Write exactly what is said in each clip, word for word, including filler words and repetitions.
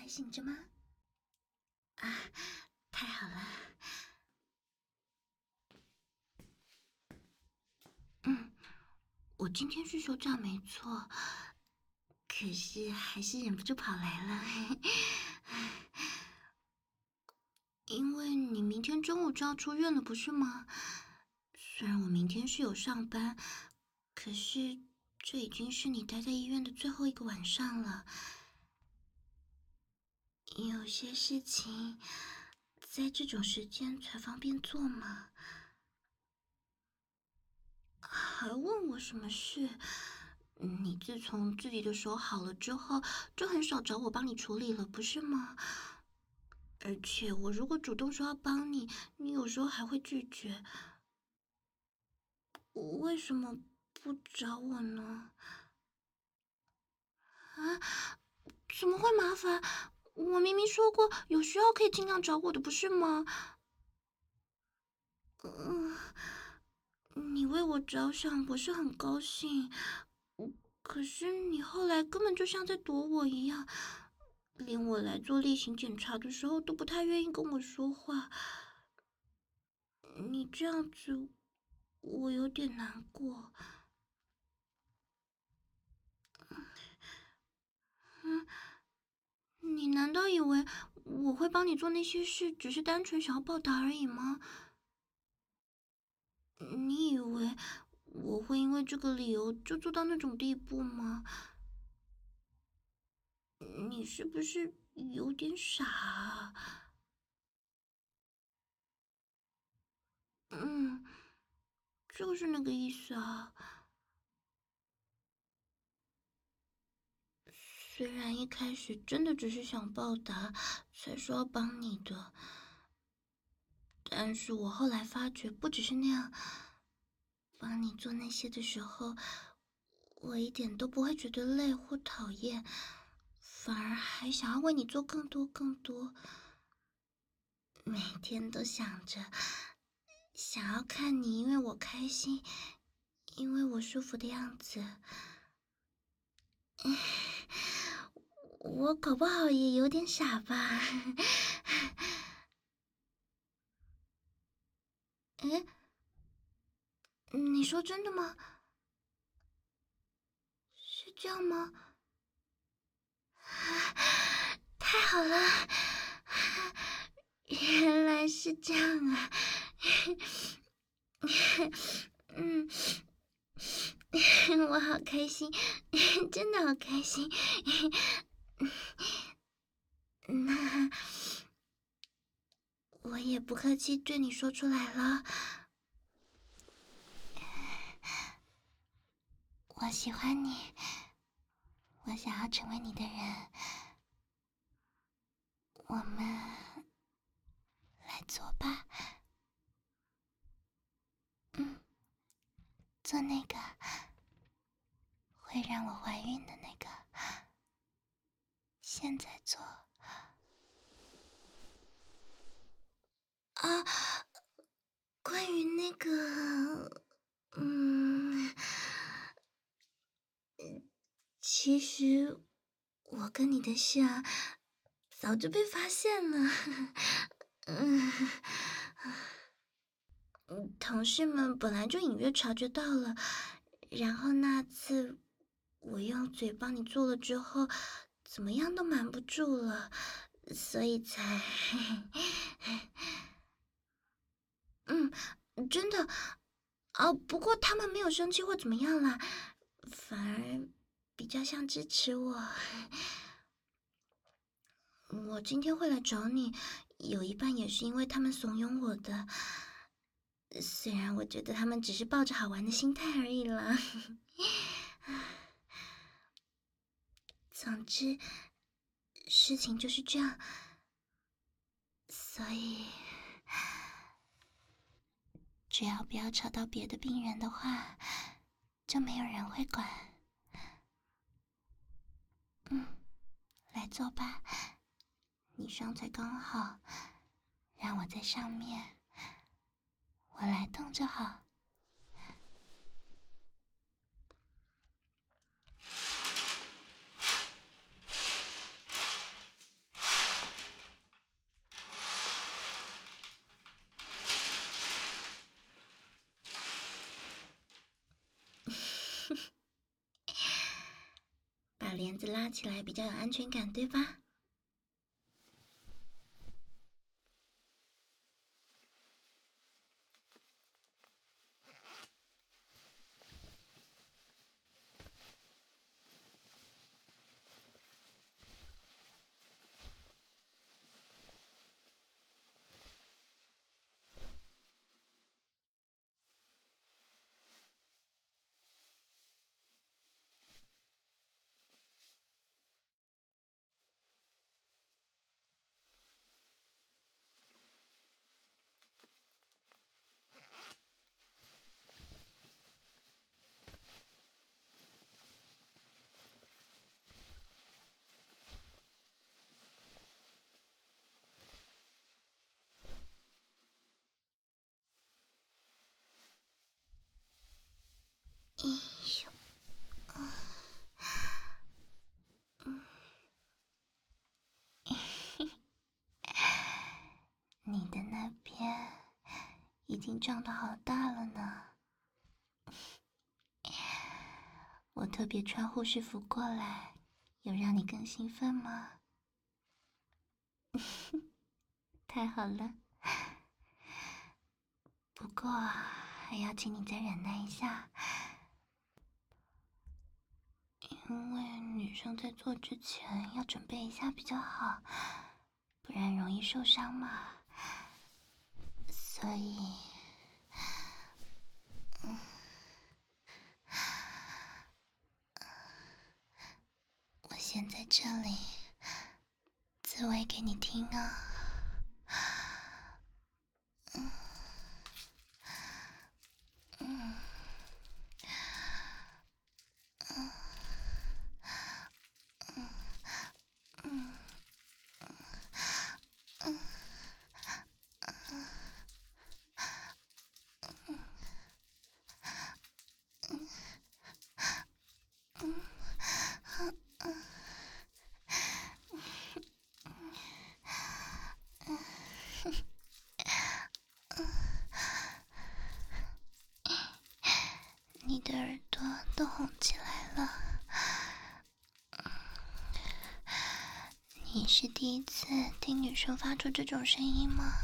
还醒着吗？啊，太好了。嗯，我今天是休假没错，可是还是忍不住跑来了。因为你明天中午就要出院了，不是吗？虽然我明天是有上班，可是这已经是你待在医院的最后一个晚上了。有些事情在这种时间才方便做嘛。还问我什么事？你自从自己的手好了之后，就很少找我帮你处理了，不是吗？而且我如果主动说要帮你，你有时候还会拒绝。为什么不找我呢？啊，怎么会麻烦？我明明说过有需要可以尽量找我的，不是吗？嗯，你为我着想，我是很高兴。可是你后来根本就像在躲我一样，连我来做例行检查的时候都不太愿意跟我说话。你这样子，我有点难过。嗯，你难道以为我会帮你做那些事，只是单纯想要报答而已吗？你以为我会因为这个理由就做到那种地步吗？你是不是有点傻啊？嗯，就是那个意思啊。虽然一开始真的只是想报答，才说要帮你的，但是我后来发觉不只是那样。帮你做那些的时候，我一点都不会觉得累或讨厌，反而还想要为你做更多更多。每天都想着，想要看你因为我开心，因为我舒服的样子。我搞不好也有点傻吧？哎，你说真的吗？是这样吗？太好了，原来是这样啊！嗯，我好开心，真的好开心。那我也不客气对你说出来了，我喜欢你，我想要成为你的人，我们来做吧。嗯，做那个会让我怀孕的那个，现在做。啊，关于那个，嗯，其实我跟你的事啊，早就被发现了。嗯，同事们本来就隐约察觉到了，然后那次我用嘴帮你做了之后，怎么样都瞒不住了，所以才……嗯，真的。哦，不过他们没有生气或怎么样啦，反而比较像支持我。我今天会来找你，有一半也是因为他们怂恿我的。虽然我觉得他们只是抱着好玩的心态而已啦。总之，事情就是这样，所以只要不要吵到别的病人的话，就没有人会管。嗯，来坐吧，你双腿刚好，让我在上面，我来动就好。 拉起来比较有安全感，对吧？哎呦，你的那边已经长得好大了呢。我特别穿护士服过来，有让你更兴奋吗？太好了。不过还要请你再忍耐一下，因为女生在做之前要准备一下比较好，不然容易受伤嘛。所以，嗯，我先在这里自慰给你听啊。嗯嗯嗯嗯嗯你的耳朵都红起来了。你是第一次听女生发出这种声音吗？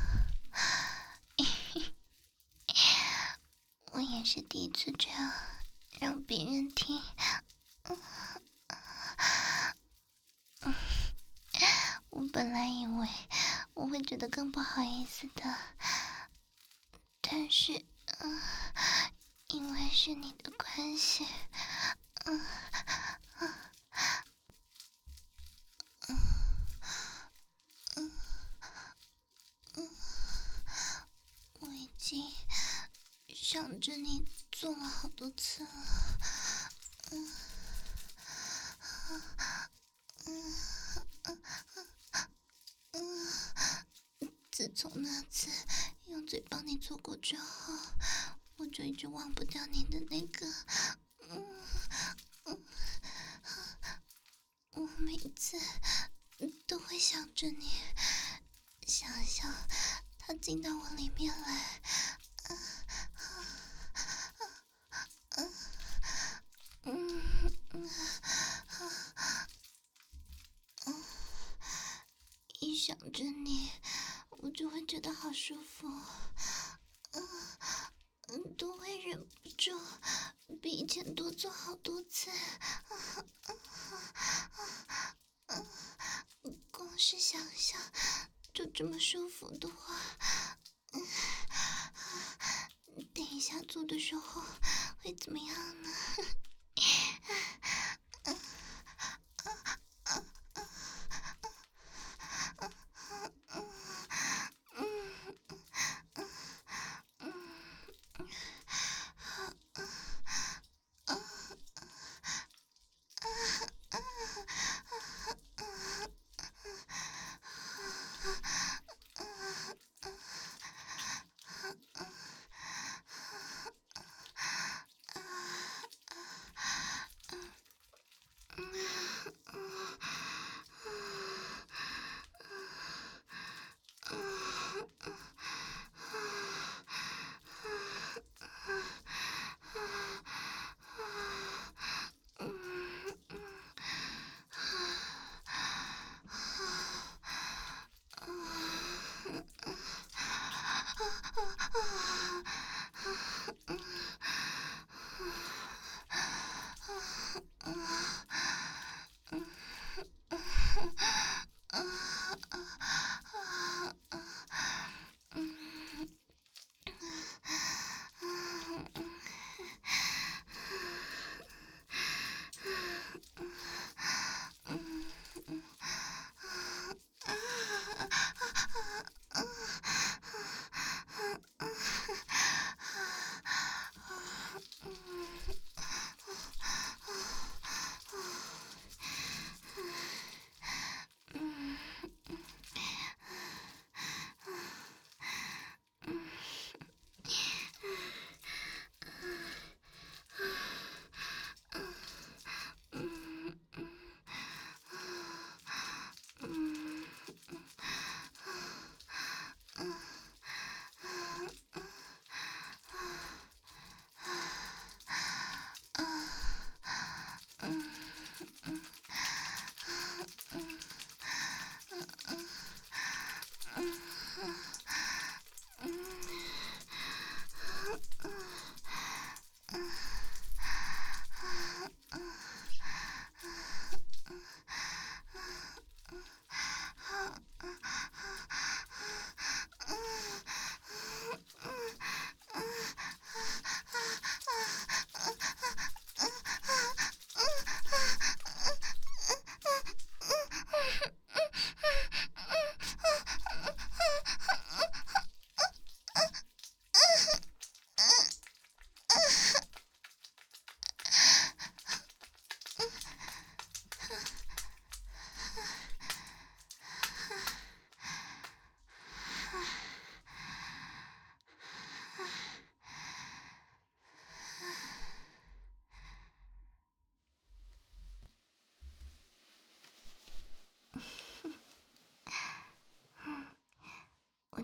我也是第一次这样让别人听。我本来以为我会觉得更不好意思的，但是，嗯、呃，因为是你的关系，嗯、呃，嗯、嗯、嗯，我已经想着你做了好多次了，嗯，嗯，嗯，嗯，自从那次用嘴帮你做过之后，我就一直忘不掉你的那个，嗯嗯，我每次都会想着你，想象他进到我里面来，嗯嗯嗯嗯嗯，一想着你，我就会觉得好舒服，嗯嗯，都会忍不住比以前多做好多次，啊啊啊！光是想象就这么舒服的话，嗯，等一下做的时候会怎么样呢？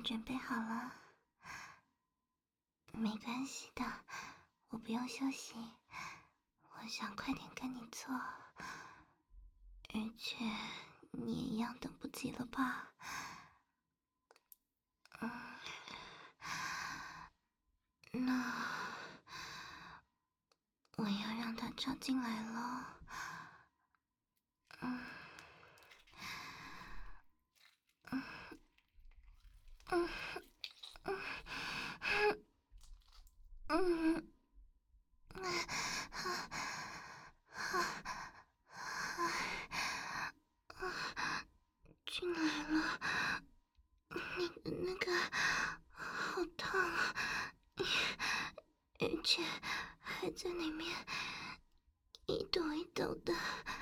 准备好了。没关系的，我不用休息，我想快点跟你做，而且你也一样等不及了吧？嗯，那我要让他插进来了。嗯嗯嗯嗯嗯嗯。进来了，你的那个好烫啊，而且还在里面一抖一抖的，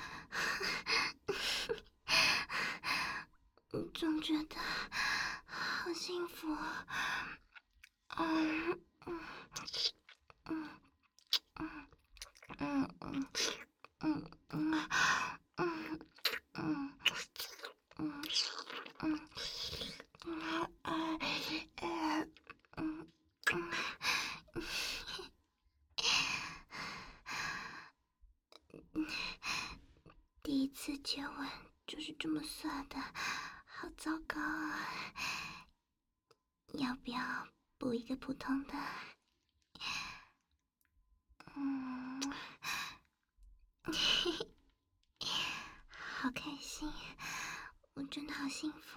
总觉得好幸福。嗯嗯嗯嗯嗯嗯嗯嗯嗯嗯嗯嗯嗯啊呃嗯嗯，第一次接吻就是这么色的，好糟糕啊！要不要补一个普通的？嗯，好开心，我真的好幸福，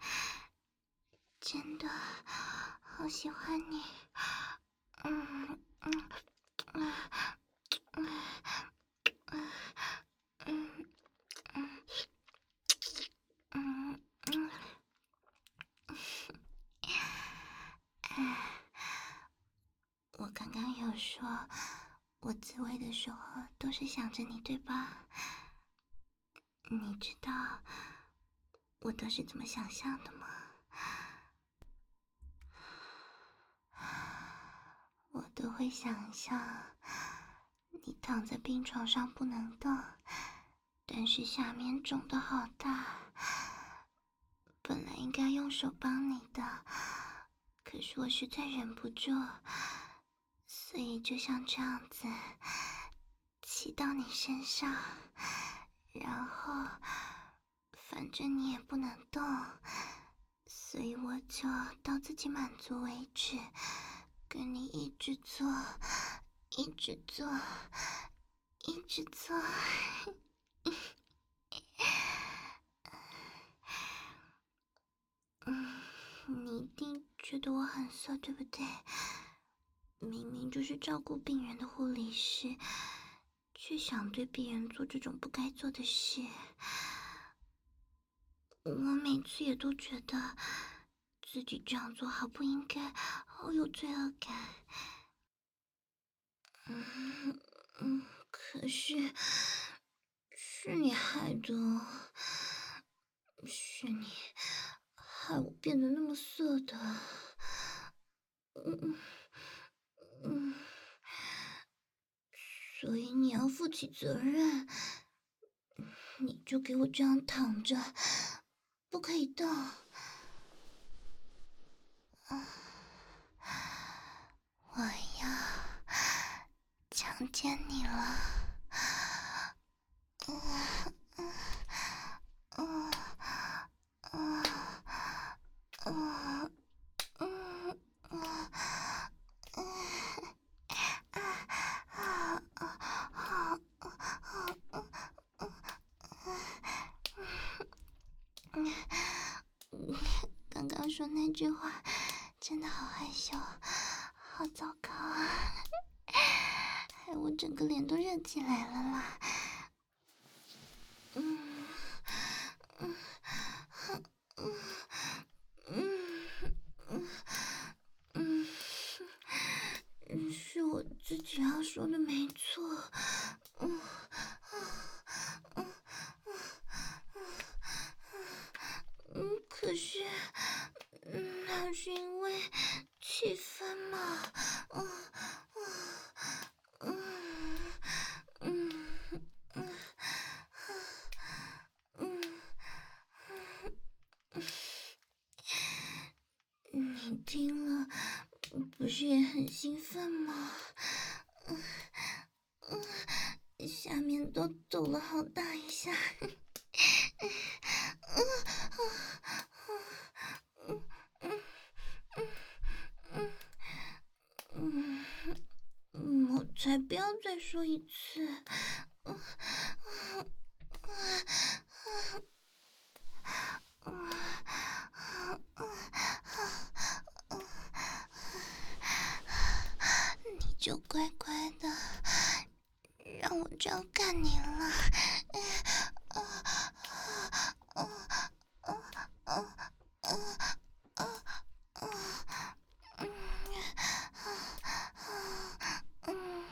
真的好喜欢你。嗯嗯嗯嗯嗯嗯嗯嗯嗯。我刚刚有说，我自慰的时候都是想着你，对吧？你知道我都是怎么想象的吗？我都会想象你躺在病床上不能动，但是下面肿得好大，本来应该用手帮你的，可是我实在忍不住，所以就像这样子骑到你身上，然后反正你也不能动，所以我就到自己满足为止，跟你一直做，一直做，一直做。嗯，你一定觉得我很色，对不对？明明就是照顾病人的护理师，却想对病人做这种不该做的事。我每次也都觉得自己这样做好不应该，好有罪恶感。嗯嗯，可是是你害的，是你害我变得那么色的。嗯嗯，所以你要负起责任，你就给我这样躺着，不可以动。我要强奸你了。嗯嗯嗯嗯嗯嗯嗯刚刚说那句话真的好害羞，好糟糕啊！害我整个脸都热起来了啦。嗯嗯嗯嗯嗯嗯，是我自己要说的没错。嗯嗯嗯，可是，嗯，那是因为气氛嘛。嗯嗯嗯嗯。 是也很兴奋吗？嗯嗯，下面都抖了好大一下。嗯嗯嗯嗯嗯嗯嗯，我才不要再说一次。嗯嗯嗯嗯嗯，你就乖乖的让我这样干你了。嗯嗯嗯嗯嗯嗯嗯嗯嗯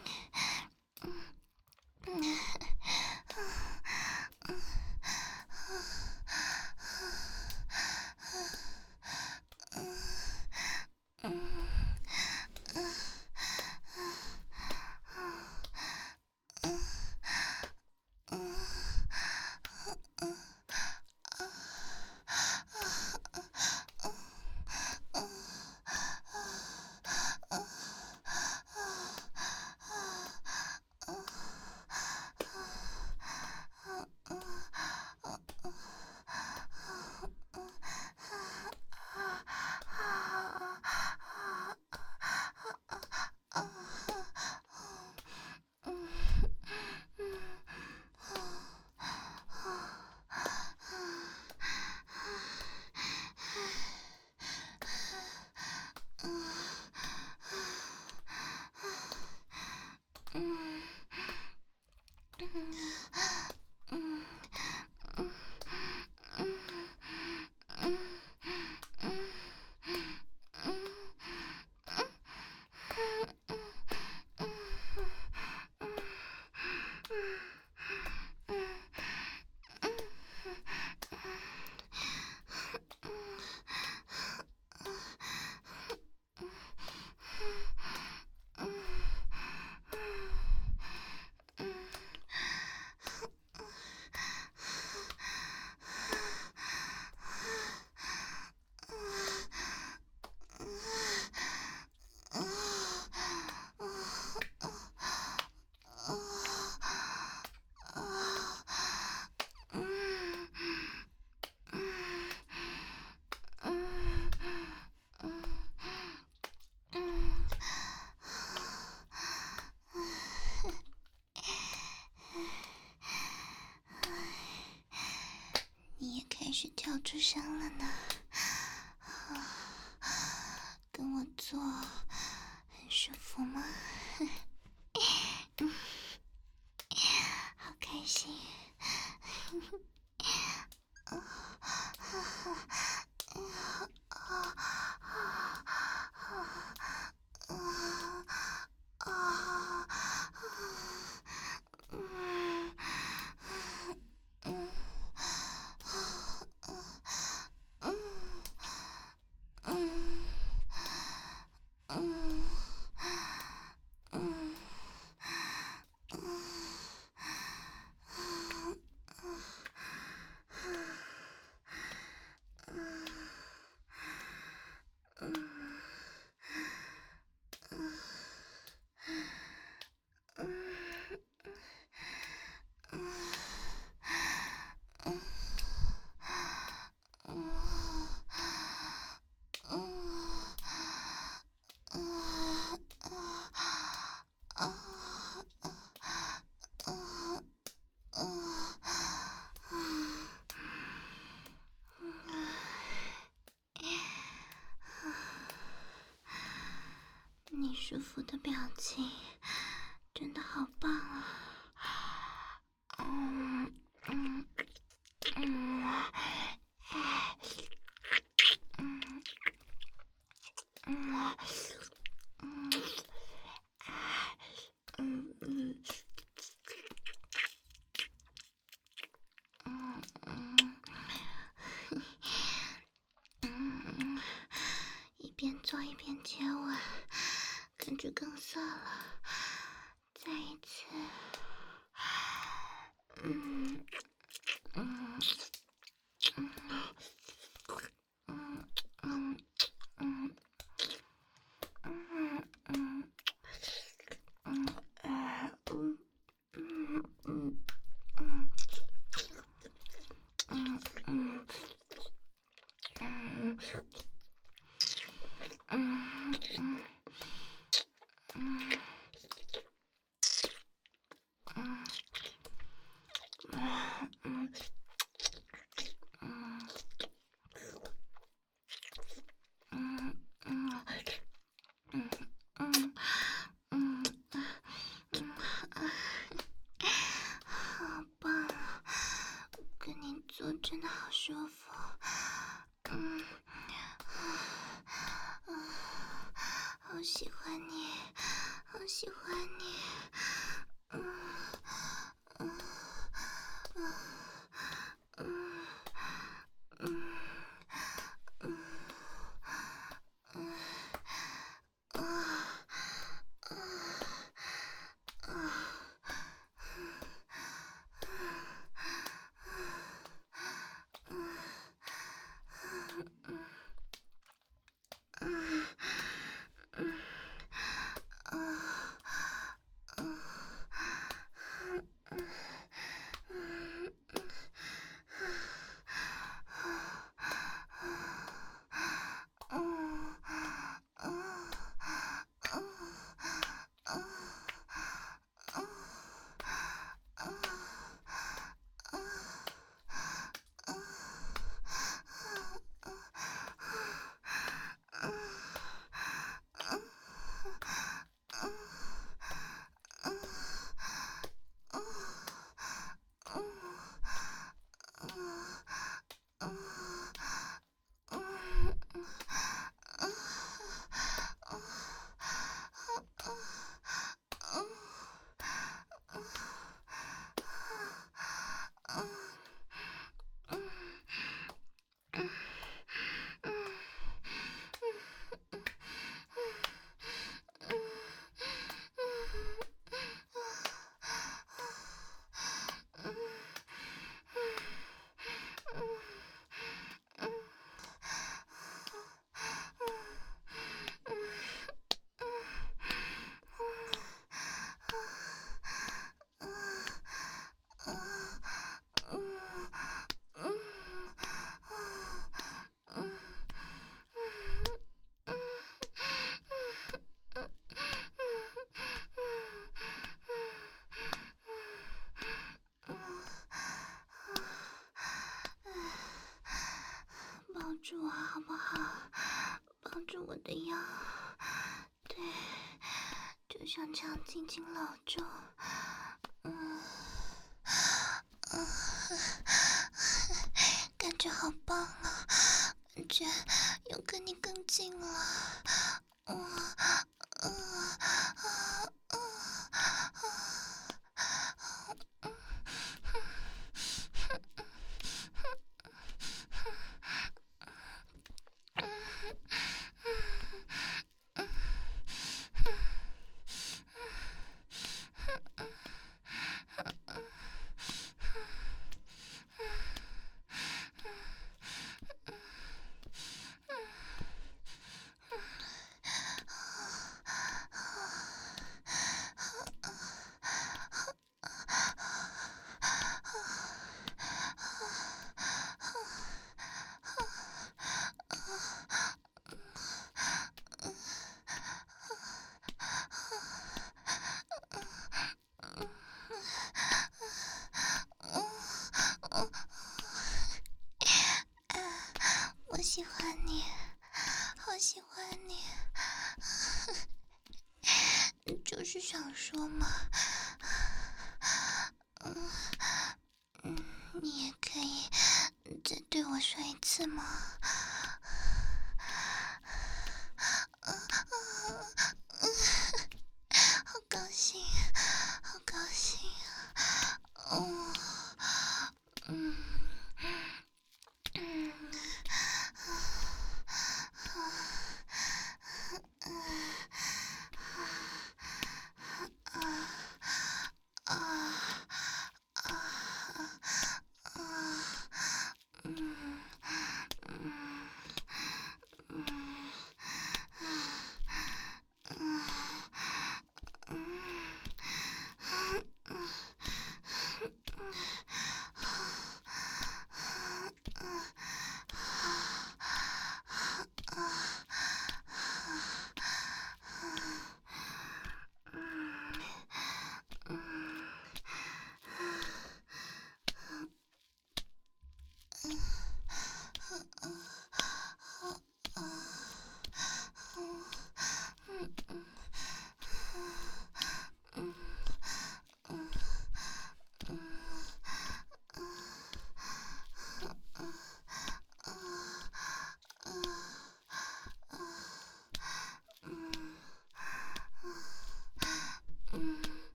你也开始跳出声了呢，跟我做很舒服吗？好开心。你舒服的表情真的好棒啊！嗯嗯嗯嗯嗯嗯嗯嗯嗯，一边做一边接吻，感觉更色了。再一次，嗯嗯嗯嗯嗯嗯嗯嗯嗯嗯嗯嗯嗯嗯嗯嗯嗯嗯嗯嗯，好棒啊！跟你做真的好舒服。嗯，好喜欢你，好喜欢你。嗯嗯嗯嗯嗯嗯嗯啊啊啊！抱住我好不好？抱住我的腰，对，就像这样紧紧搂住。嗯嗯，感觉好棒啊！感觉又跟你更近了。嗯嗯啊啊啊！我喜欢你，好喜欢你，就是想说嘛。嗯嗯，你也可以再对我说一次吗？嗯嗯嗯，好高兴，好高兴啊！嗯嗯嗯啊啊啊啊！嗯嗯。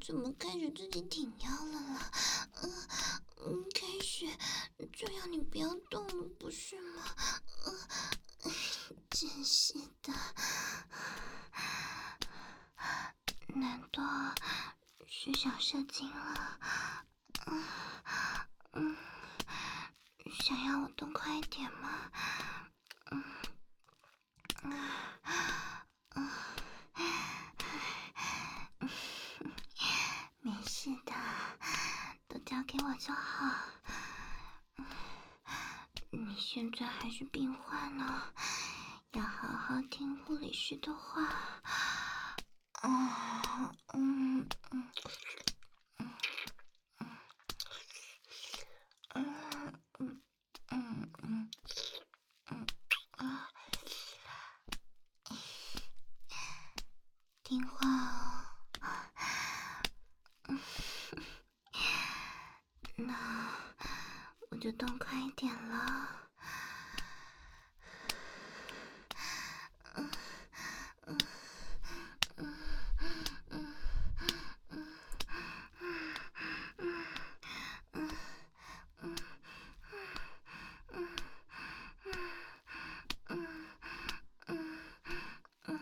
怎么开始自己挺腰了啦？嗯嗯，开始就要你不要动了，不是吗？嗯，真是的，难道是想射精了？嗯嗯，想要我动快一点吗？嗯嗯嗯。没事的，都交给我就好。你现在还是病患呢，要好好听护理师的话。啊，嗯嗯嗯嗯嗯嗯嗯嗯啊，听话哦。那我就动快一点了。嗯嗯嗯嗯嗯嗯嗯嗯嗯嗯嗯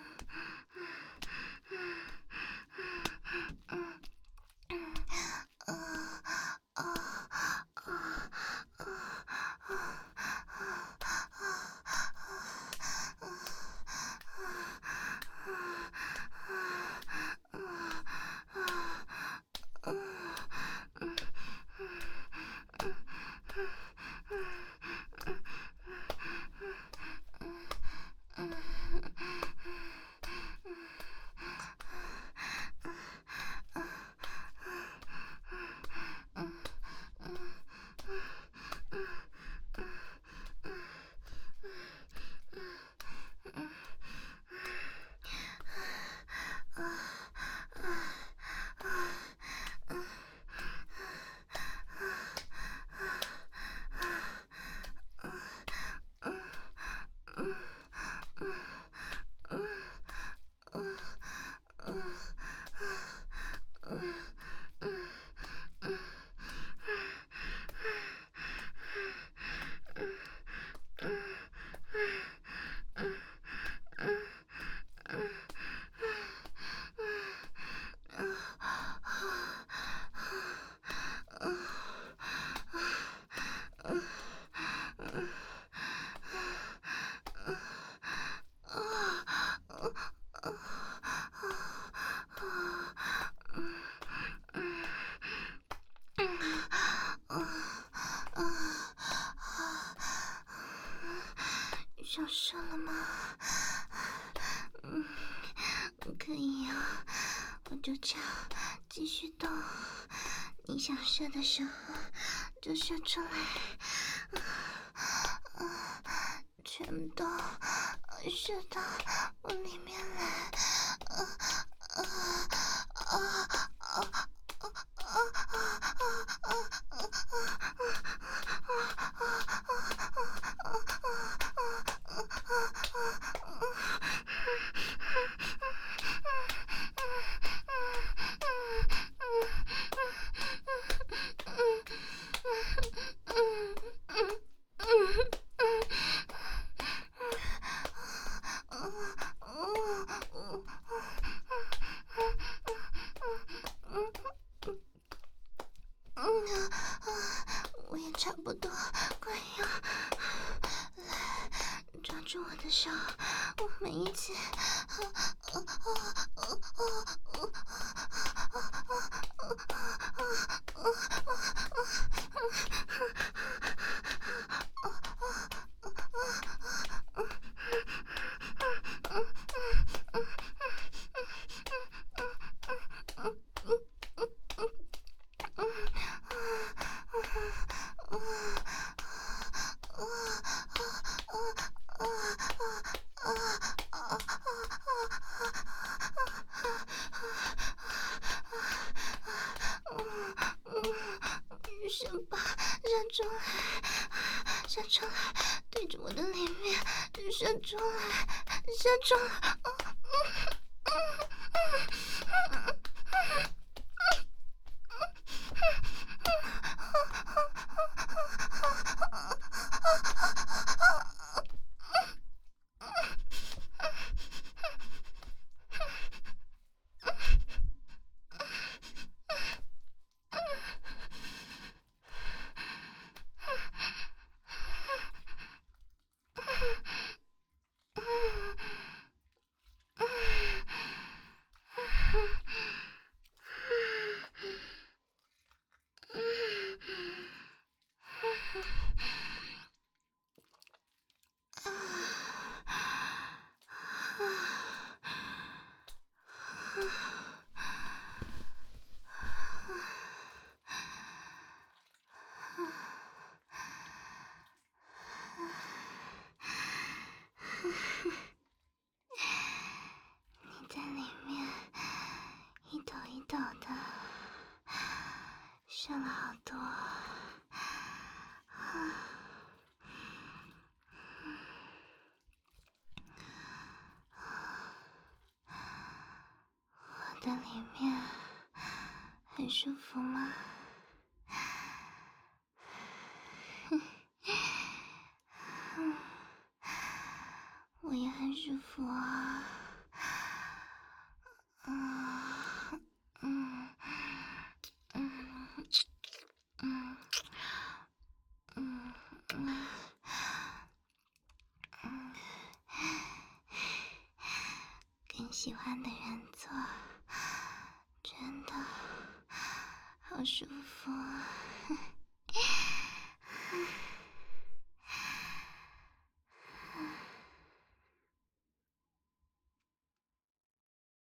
想射了吗？嗯，可以啊，我就这样继续动。你想射的时候就射出来，全都射到我里面来。我也差不多快要来，抓住我的手，我们一起。射吧，射出来，射出来，对着我的里面，射出来，射出来。 顺了好多。我的里面很舒服吗？我也很舒服啊。嗯嗯嗯嗯嗯嗯嗯，跟喜欢的人做，真的好舒服啊。